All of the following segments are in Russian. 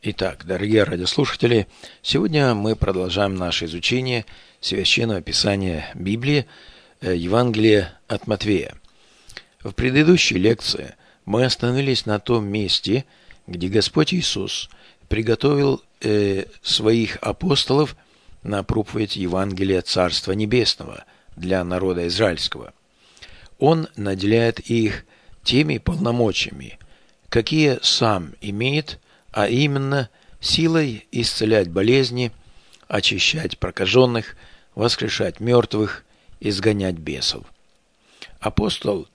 Итак, дорогие радиослушатели, сегодня мы продолжаем наше изучение Священного Писания Библии, Евангелия от Матфея. В предыдущей лекции мы остановились на том месте, где Господь Иисус приготовил своих апостолов на проповедь Евангелия Царства Небесного для народа израильского. Он наделяет их теми полномочиями, какие сам имеет, а именно силой исцелять болезни, очищать прокаженных, воскрешать мертвых, изгонять бесов. Апостол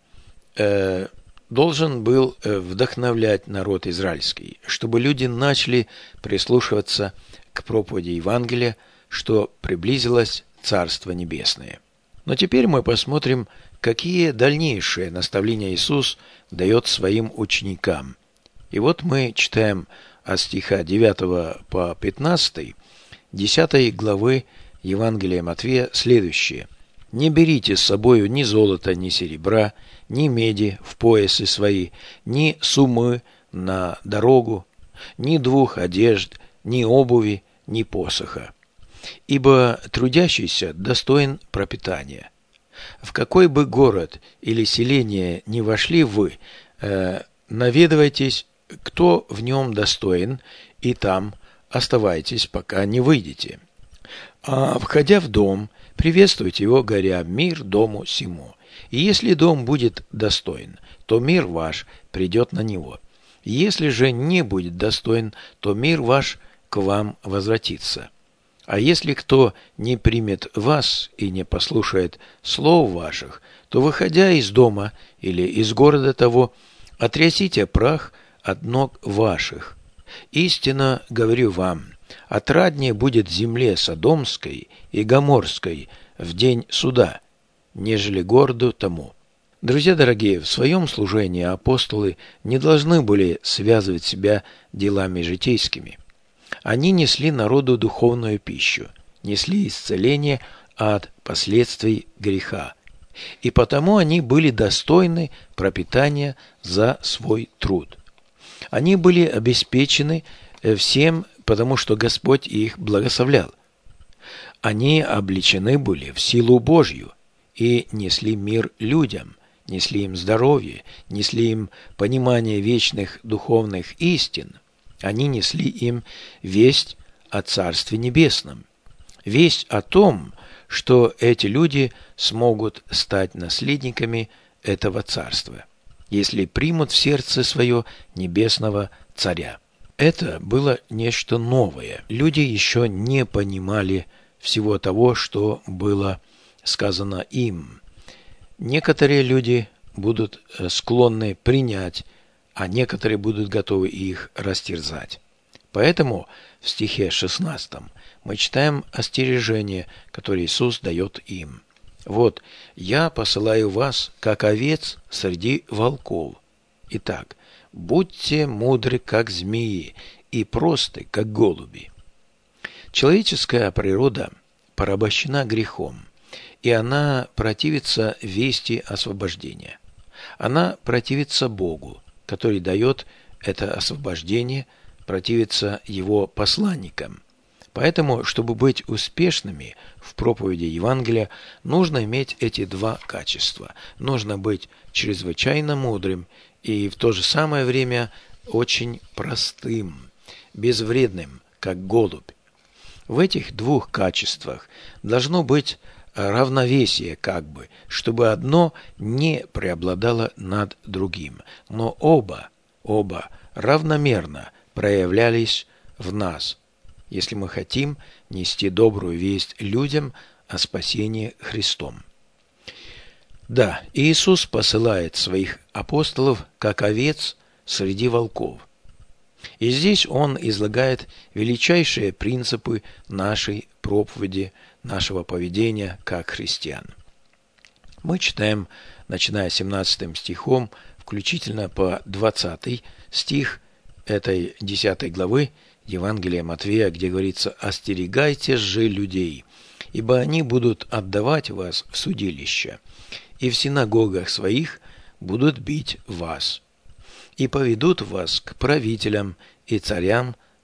должен был вдохновлять народ израильский, чтобы люди начали прислушиваться к проповеди Евангелия, что приблизилось Царство Небесное. Но теперь мы посмотрим, какие дальнейшие наставления Иисус дает своим ученикам. И вот мы читаем от стиха 9 по 15, 10 главы Евангелия Матфея следующее. «Не берите с собою ни золота, ни серебра, ни меди в поясы свои, ни суммы на дорогу, ни двух одежд, ни обуви, ни посоха. Ибо трудящийся достоин пропитания. В какой бы город или селение ни вошли вы, наведывайтесь, кто в нем достоин, и там оставайтесь, пока не выйдете. А входя в дом, приветствуйте его, говоря: мир дому сему. И если дом будет достоин, то мир ваш придет на него. Если же не будет достоин, то мир ваш к вам возвратится. А если кто не примет вас и не послушает слов ваших, то, выходя из дома или из города того, отрясите прах от ног ваших. Истинно говорю вам, отраднее будет земле Содомской и Гоморской в день суда, нежели городу тому». Друзья дорогие, в своем служении апостолы не должны были связывать себя делами житейскими. Они несли народу духовную пищу, несли исцеление от последствий греха. И потому они были достойны пропитания за свой труд. Они были обеспечены всем, потому что Господь их благословлял. Они облечены были в силу Божью и несли мир людям, несли им здоровье, несли им понимание вечных духовных истин. Они несли им весть о Царстве Небесном, весть о том, что эти люди смогут стать наследниками этого Царства, если примут в сердце свое небесного Царя. Это было нечто новое. Люди еще не понимали всего того, что было сказано им. Некоторые люди будут склонны принять, а некоторые будут готовы их растерзать. Поэтому в стихе 16 мы читаем остережение, которое Иисус дает им. «Вот, я посылаю вас, как овец среди волков. Итак, будьте мудры, как змеи, и просты, как голуби». Человеческая природа порабощена грехом, и она противится вести освобождения. Она противится Богу, который дает это освобождение, противится его посланникам. Поэтому, чтобы быть успешными в проповеди Евангелия, нужно иметь эти два качества. Нужно быть чрезвычайно мудрым и в то же самое время очень простым, безвредным, как голубь. В этих двух качествах должно быть равновесие, чтобы одно не преобладало над другим, но оба равномерно проявлялись в нас, если мы хотим нести добрую весть людям о спасении Христом. Да, Иисус посылает своих апостолов, как овец среди волков. И здесь Он излагает величайшие принципы нашей проповеди, нашего поведения как христиан. Мы читаем, начиная 17 стихом, включительно по 20 стих этой 10 главы Евангелия Матфея, где говорится: «Остерегайтесь же людей, ибо они будут отдавать вас в судилище, и в синагогах своих будут бить вас, и поведут вас к правителям и царям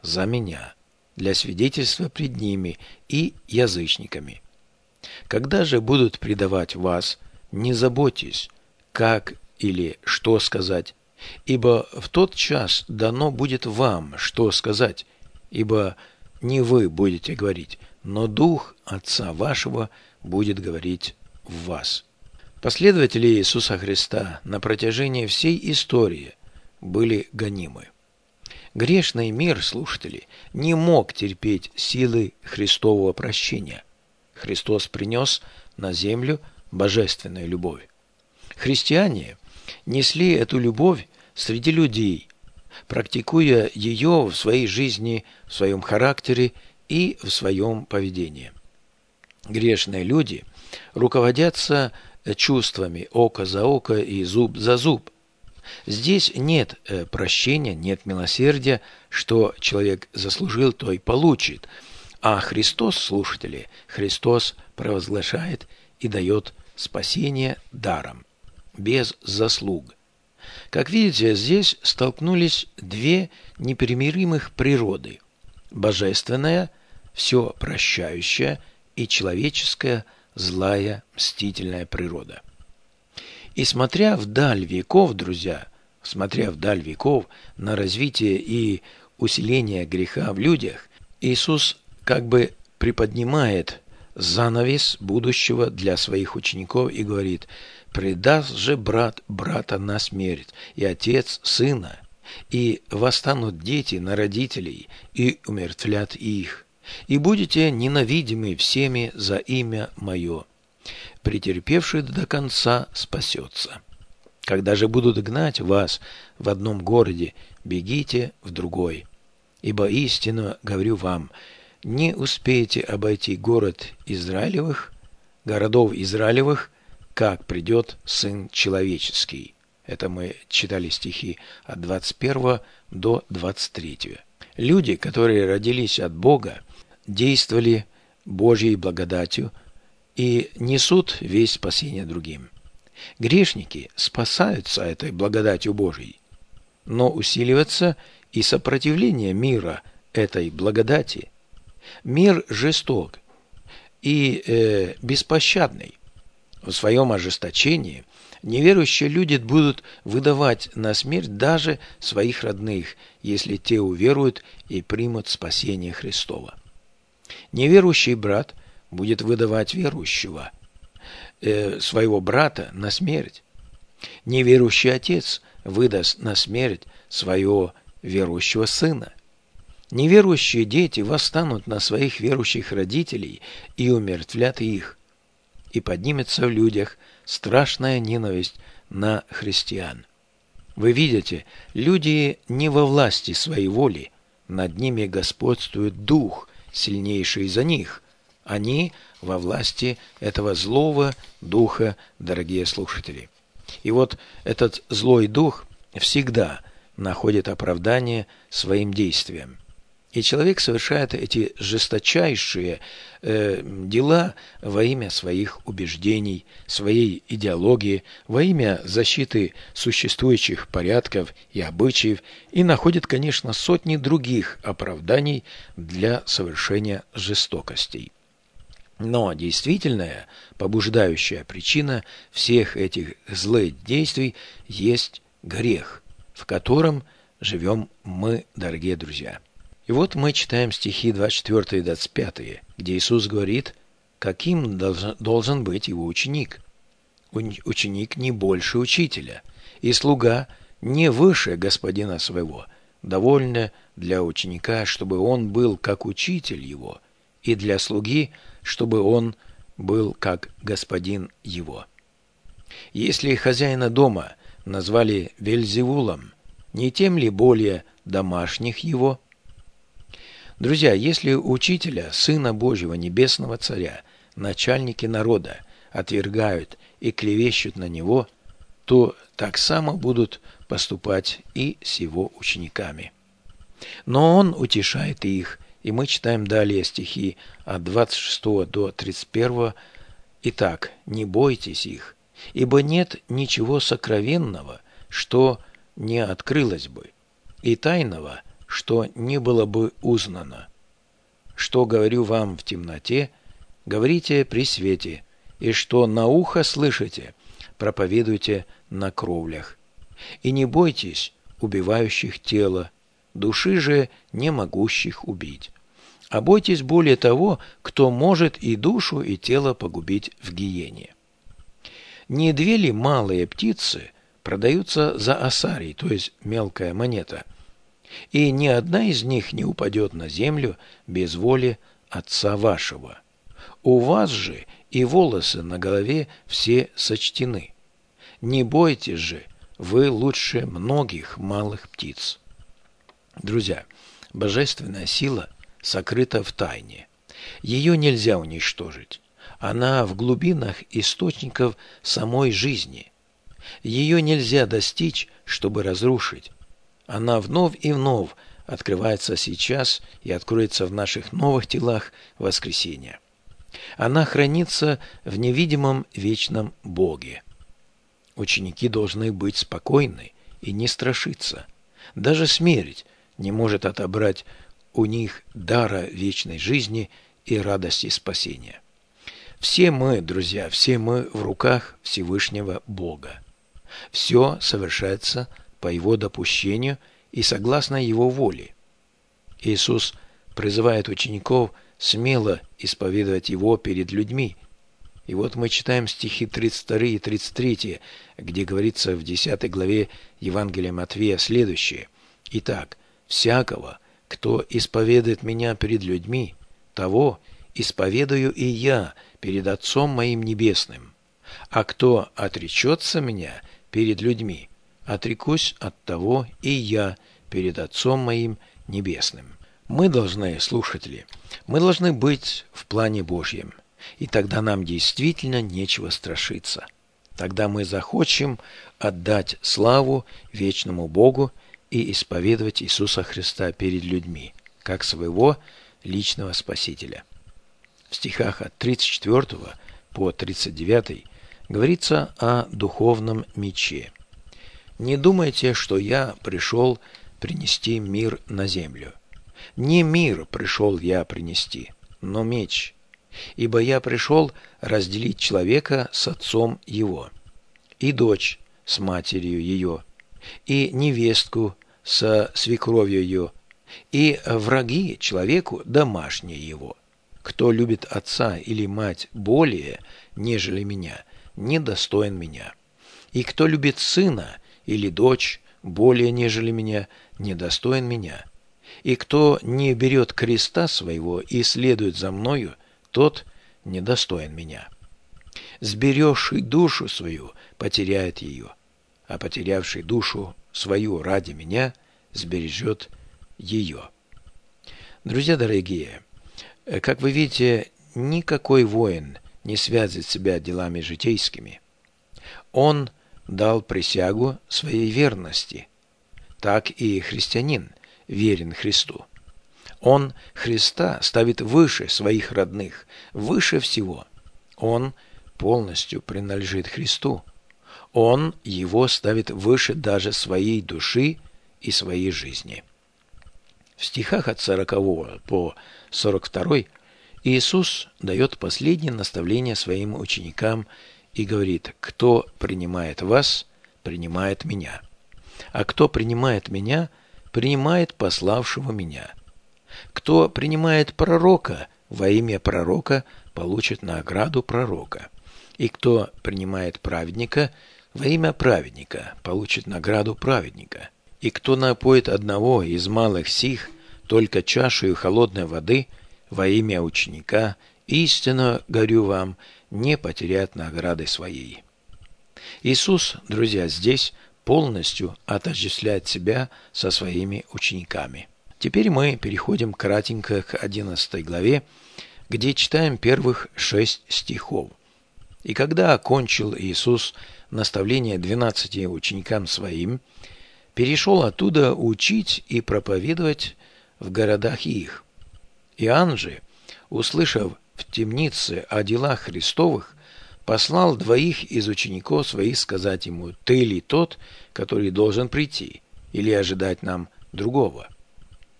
за меня, для свидетельства пред ними и язычниками. Когда же будут предавать вас, не заботьтесь, как или что сказать, ибо в тот час дано будет вам, что сказать, ибо не вы будете говорить, но Дух Отца вашего будет говорить в вас». Последователи Иисуса Христа на протяжении всей истории были гонимы. Грешный мир, слушатели, не мог терпеть силы Христового прощения. Христос принес на землю божественную любовь. Христиане несли эту любовь среди людей, практикуя ее в своей жизни, в своем характере и в своем поведении. Грешные люди руководятся чувствами око за око и зуб за зуб. Здесь нет прощения, нет милосердия, что человек заслужил, то и получит. А Христос, слушатели, Христос провозглашает и дает спасение даром, без заслуг. Как видите, здесь столкнулись две непримиримых природы: божественная, все прощающая, и человеческая, злая, мстительная природа. И смотря вдаль веков, друзья, смотря вдаль веков на развитие и усиление греха в людях, Иисус как бы приподнимает занавес будущего для своих учеников и говорит: «Предаст же брат брата на смерть, и отец сына, и восстанут дети на родителей, и умертвлят их, и будете ненавидимы всеми за имя Мое. Претерпевший до конца спасется. Когда же будут гнать вас в одном городе, бегите в другой. Ибо истинно говорю вам, не успеете обойти городов Израилевых, как придет Сын Человеческий». Это мы читали стихи от 21 до 23. Люди, которые родились от Бога, действовали Божьей благодатью и несут весть спасения другим. Грешники спасаются этой благодатью Божьей, но усиливается и сопротивление мира этой благодати. Мир жесток и беспощадный. В своем ожесточении неверующие люди будут выдавать на смерть даже своих родных, если те уверуют и примут спасение Христово. Неверующий брат будет выдавать верующего, своего брата, на смерть. Неверующий отец выдаст на смерть своего верующего сына. Неверующие дети восстанут на своих верующих родителей и умертвлят их. И поднимется в людях страшная ненависть на христиан. Вы видите, люди не во власти своей воли, над ними господствует дух, сильнейший за них. Они во власти этого злого духа, дорогие слушатели. И вот этот злой дух всегда находит оправдание своим действиям. И человек совершает эти жесточайшие дела во имя своих убеждений, своей идеологии, во имя защиты существующих порядков и обычаев, и находит, конечно, сотни других оправданий для совершения жестокостей. Но действительная побуждающая причина всех этих злых действий есть грех, в котором живем мы, дорогие друзья. И вот мы читаем стихи 24 и 25, где Иисус говорит, каким должен быть его ученик. Ученик не больше учителя, и слуга не выше господина своего. Довольно для ученика, чтобы он был как учитель его, и для слуги, чтобы он был как господин его. Если хозяина дома назвали Вельзевулом, не тем ли более домашних его? Друзья, если учителя, Сына Божьего, Небесного Царя, начальники народа отвергают и клевещут на него, то так само будут поступать и с его учениками. Но он утешает их, и мы читаем далее стихи от 26 до 31. «Итак, не бойтесь их, ибо нет ничего сокровенного, что не открылось бы, и тайного, что не было бы узнано. Что говорю вам в темноте, говорите при свете, и что на ухо слышите, проповедуйте на кровлях. И не бойтесь убивающих тело, души же не могущих убить. А бойтесь более того, кто может и душу, и тело погубить в гиене. Не две ли малые птицы продаются за осарий, то есть мелкая монета, и ни одна из них не упадет на землю без воли Отца вашего? У вас же и волосы на голове все сочтены. Не бойтесь же, вы лучше многих малых птиц. Друзья, божественная сила сокрыта в тайне. Ее нельзя уничтожить. Она в глубинах источников самой жизни. Ее нельзя достичь, чтобы разрушить. Она вновь и вновь открывается сейчас и откроется в наших новых телах воскресения. Она хранится в невидимом вечном Боге. Ученики должны быть спокойны и не страшиться. Даже смерть не может отобрать у них дара вечной жизни и радости спасения. Все мы, друзья, все мы в руках Всевышнего Бога. Все совершается по Его допущению и согласно Его воле. Иисус призывает учеников смело исповедовать Его перед людьми. И вот мы читаем стихи 32 и 33, где говорится в 10 главе Евангелия Матфея следующее. «Итак, всякого, кто исповедует Меня перед людьми, того исповедую и Я перед Отцом Моим Небесным. А кто отречется Меня перед людьми, отрекусь от того и Я перед Отцом Моим Небесным». Мы должны, слушатели, мы должны быть в плане Божьем. И тогда нам действительно нечего страшиться. Тогда мы захочем отдать славу вечному Богу и исповедовать Иисуса Христа перед людьми, как своего личного Спасителя. В стихах от 34 по 39 говорится о духовном мече. «Не думайте, что я пришел принести мир на землю. Не мир пришел я принести, но меч. Ибо я пришел разделить человека с отцом его, и дочь с матерью ее, и невестку со свекровью ее, и враги человеку домашние его. Кто любит отца или мать более, нежели меня, недостоин меня. И кто любит сына или дочь более, нежели меня, недостоин меня. И кто не берет креста своего и следует за мною, тот недостоин меня. Сберегший душу свою потеряет ее, а потерявший душу свою ради меня сбережет ее». Друзья дорогие, как вы видите, никакой воин не связывает себя делами житейскими. Он дал присягу своей верности. Так и христианин верен Христу. Он Христа ставит выше своих родных, выше всего. Он полностью принадлежит Христу. Он его ставит выше даже своей души и своей жизни. В стихах от 40 по 42 Иисус дает последнее наставление своим ученикам и говорит: «Кто принимает вас, принимает Меня. А кто принимает Меня, принимает пославшего Меня. Кто принимает пророка во имя пророка, получит награду пророка. И кто принимает праведника во имя праведника, получит награду праведника. И кто напоит одного из малых сих только чашею холодной воды во имя ученика, истинно говорю вам, не потеряет награды своей». Иисус, друзья, здесь полностью отождествляет себя со своими учениками. Теперь мы переходим кратенько к 11 главе, где читаем первых 6 стихов. «И когда окончил Иисус наставление 12 ученикам своим, перешел оттуда учить и проповедовать в городах их. Иоанн же, услышав в темнице о делах Христовых, послал 2 из учеников своих сказать ему: «Ты ли тот, который должен прийти, или ожидать нам другого?»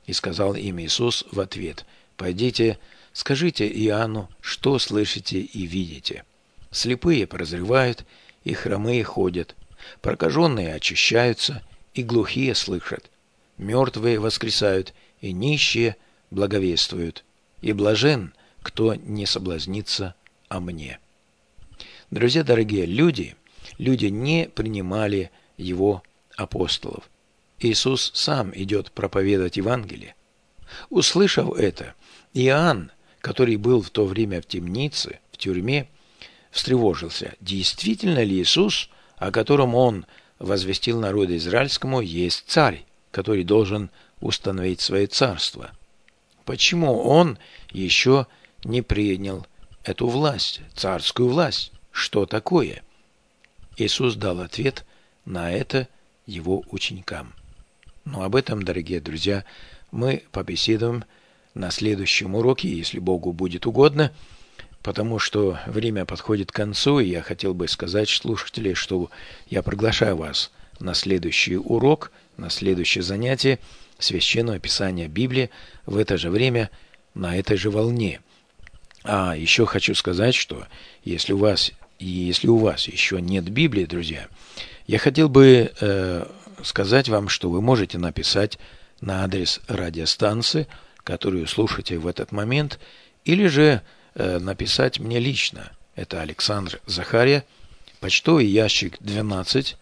И сказал им Иисус в ответ: «Пойдите, скажите Иоанну, что слышите и видите. Слепые прозревают, и хромые ходят, прокаженные очищаются, и глухие слышат, мертвые воскресают, и нищие благовествуют, и блажен, кто не соблазнится о мне». Друзья дорогие, люди не принимали его апостолов. Иисус сам идет проповедовать Евангелие. Услышав это, Иоанн, который был в то время в темнице, в тюрьме, встревожился. Действительно ли Иисус, о котором он возвестил народу израильскому, есть царь, который должен установить свое царство? Почему он еще не принял эту власть, царскую власть? Что такое? Иисус дал ответ на это его ученикам. Но об этом, дорогие друзья, мы побеседуем на следующем уроке, если Богу будет угодно, потому что время подходит к концу, и я хотел бы сказать слушателям, что я приглашаю вас на следующий урок, на следующее занятие Священного Писания Библии в это же время, на этой же волне. А еще хочу сказать, что если у вас еще нет Библии, друзья, я хотел бы сказать вам, что вы можете написать на адрес радиостанции, которую слушаете в этот момент, или же написать мне лично. Это Александр Захария, почтовый ящик 12,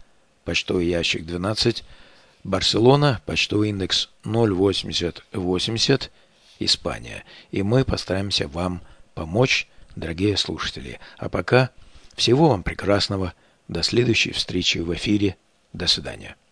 Барселона, почтовый индекс 08080, Испания. И мы постараемся вам помочь, дорогие слушатели. А пока всего вам прекрасного. До следующей встречи в эфире. До свидания.